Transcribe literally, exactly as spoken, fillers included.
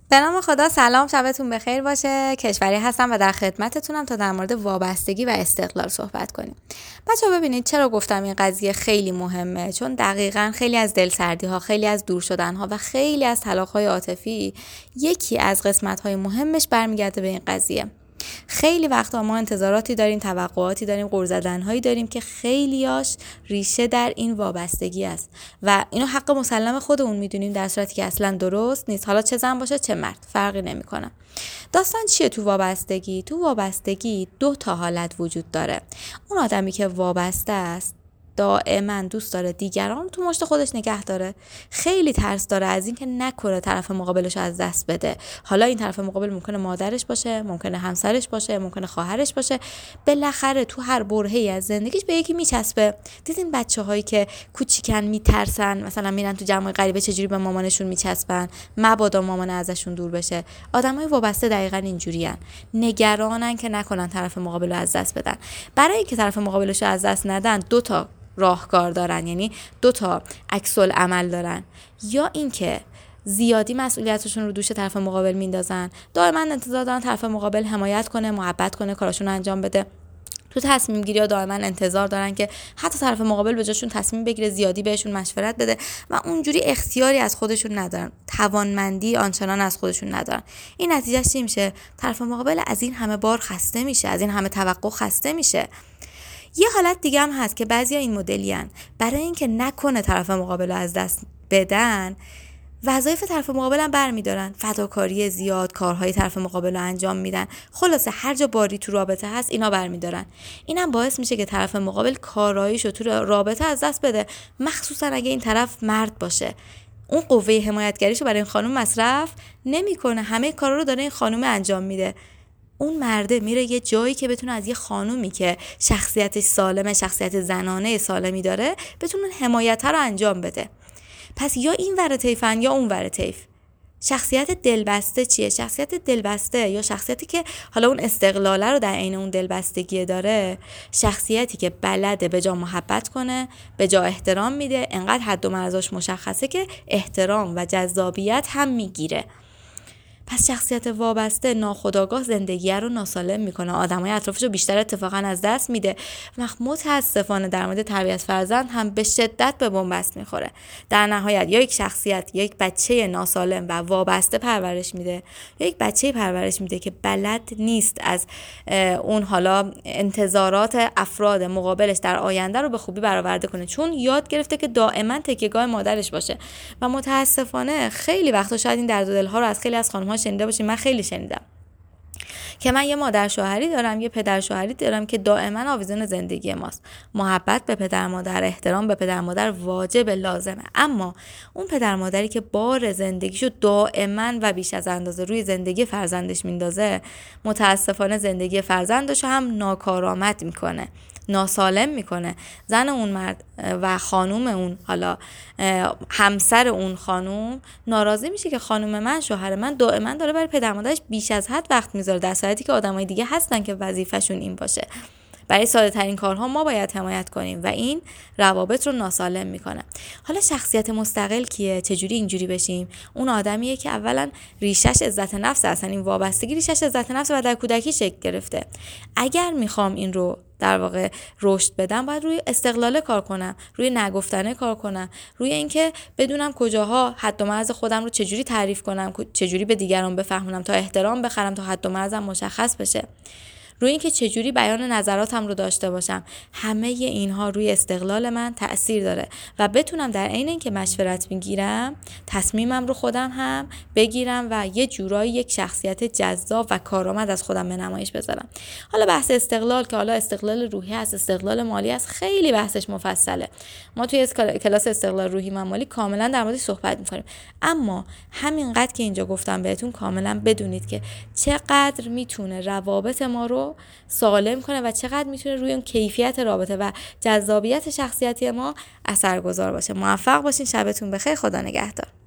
به نام خدا. سلام، شبتون بخیر باشه. کشوری هستم و در خدمتتونم تا در مورد وابستگی و استقلال صحبت کنیم. بچه‌ها ببینید چرا گفتم این قضیه خیلی مهمه، چون دقیقاً خیلی از دلسردی ها، خیلی از دور شدن ها و خیلی از طلاق های عاطفی یکی از قسمت های مهمش برمیگرده به این قضیه. خیلی وقتا ما انتظاراتی داریم، توقعاتی داریم، غر زدن‌هایی داریم که خیلیاش ریشه در این وابستگی است و اینو حق مسلم خودمون میدونیم، در صورتی که اصلا درست نیست. حالا چه زن باشه چه مرد فرقی نمیکنه. داستان چیه تو وابستگی؟ تو وابستگی دو تا حالت وجود داره. اون آدمی که وابسته است دائما دوست داره دیگران تو مشت خودش نگه داره، خیلی ترس داره از این که نکنه طرف مقابلش از دست بده. حالا این طرف مقابل ممکنه مادرش باشه، ممکنه همسرش باشه، ممکنه خواهرش باشه، بالاخره تو هر برهه‌ای از زندگیش به یکی میچسبه. دیدین بچه‌هایی که کوچیکن میترسن، مثلا میرن تو جمع غریبه چجوری به مامانشون میچسبن، مبادا مامان ازشون دور بشه. آدمای وابسته دقیقاً اینجوریان، نگرانن که نکنن طرف مقابل رو از دست بدن. برای اینکه طرف مقابلش رو از دست ندن دو تا راهکار دارن، یعنی دو تا عکس العمل دارن. یا اینکه زیادی مسئولیتشون رو دوش طرف مقابل میندازن، دائما انتظار دارن طرف مقابل حمایت کنه، محبت کنه، کاراشون رو انجام بده. تو تصمیم گیری ها دائما انتظار دارن که حتی طرف مقابل به جاشون تصمیم بگیره، زیادی بهشون مشورت بده و اونجوری اختیاری از خودشون ندارن، توانمندی آنچنان از خودشون ندارن. این نتیجه چی میشه؟ طرف مقابل از این همه بار خسته میشه، از این همه توقع خسته میشه. یه حالت دیگه هم هست که بعضیا این مدلیان، برای اینکه نکنه طرف مقابل از دست بدن وظایف طرف مقابل هم برمیدارن، فداکاری زیاد، کارهای طرف مقابل رو انجام میدن. خلاصه هر جا باری تو رابطه هست اینا برمیدارن. اینم باعث میشه که طرف مقابل کاراییشو تو رابطه از دست بده، مخصوصا اگه این طرف مرد باشه. اون قوه حمایتگریشو برای این خانم مصرف نمیکنه، همه کارا رو داره این خانم انجام میده. اون مرده میره یه جایی که بتونه از یه خانومی که شخصیتش سالمه، شخصیت زنانه سالمی داره، بتونه حمایت رو انجام بده. پس یا این ور طیفن یا اون ور طیف. شخصیت دلبسته چیه؟ شخصیت دلبسته یا شخصیتی که حالا اون استقلاله رو در عین اون دلبستگی داره، شخصیتی که بلده به جا محبت کنه، به جا احترام میده، انقدر حد و مرزاش مشخصه که احترام و جذابیت هم میگیره. پس شخصیت وابسته ناخودآگاه زندگی رو ناسالم میکنه، آدمای اطرافش رو بیشتر اتفاقا از دست میده و متاسفانه در مورد تربیت فرزند هم به شدت به بنبست میخوره. در نهایت یا یک شخصیت یا یک بچه ناسالم و وابسته پرورش میده، یا یک بچه پرورش میده که بلد نیست از اون حالا انتظارات افراد مقابلش در آینده رو به خوبی برآورده کنه، چون یاد گرفته که دائما تکیه‌گاه مادرش باشه. و متاسفانه خیلی وقتا شاید این درد و دل‌ها رو از خیلی از خانم‌ها شنیده باشیم، من خیلی شنیدم که من یه مادر شوهری دارم، یه پدر شوهری دارم که دائما آویزون زندگی ماست. محبت به پدر مادر، احترام به پدر مادر واجب لازمه، اما اون پدر مادری که بار زندگیشو دائما و بیش از اندازه روی زندگی فرزندش میندازه، متاسفانه زندگی فرزندش هم ناکارآمد میکنه، ناسالم میکنه. زن اون مرد و خانوم اون، حالا همسر اون خانوم، ناراضی میشه که خانوم من، شوهر من دائما داره برای پدر مادرش بیش از حد وقت میذاره، در صورتی که آدمای دیگه هستن که وظیفه‌شون این باشه. برای ساده ترین کارها ما باید حمایت کنیم و این روابط رو ناسالم میکنه. حالا شخصیت مستقل کیه؟ چجوری اینجوری بشیم؟ اون آدمیه که اولا ریشش عزت نفس، اصلا این وابستگی ریشش عزت نفس و در کودکی شکل گرفته. اگر میخوام این رو در واقع رشد بدم، باید روی استقلال کار کنم، روی نگفتنه کار کنم، روی اینکه بدونم کجاها حد و مرز خودم رو چجوری تعریف کنم، چجوری به دیگران بفهمونم تا احترام بخرم، تا حد و مرزم مشخص بشه، روی اینکه چجوری بیان نظراتم رو داشته باشم. همه اینها روی استقلال من تأثیر داره و بتونم در عین اینکه مشورت میگیرم تصمیمم رو خودم هم بگیرم و یه جورایی یک شخصیت جذاب و کارآمد از خودم به نمایش بذارم. حالا بحث استقلال که حالا استقلال روحی هست، استقلال مالی هست، خیلی بحثش مفصله. ما توی کلاس استقلال روحی و مالی کاملا در موردش صحبت می‌کنیم، اما همینقدر که اینجا گفتم بهتون کاملا بدونید که چقدر میتونه روابط ما رو سالم کنه و چقدر میتونه روی اون کیفیت رابطه و جذابیت شخصیتی ما اثرگذار باشه. موفق باشین، شبتون بخیر، خدا نگهدار.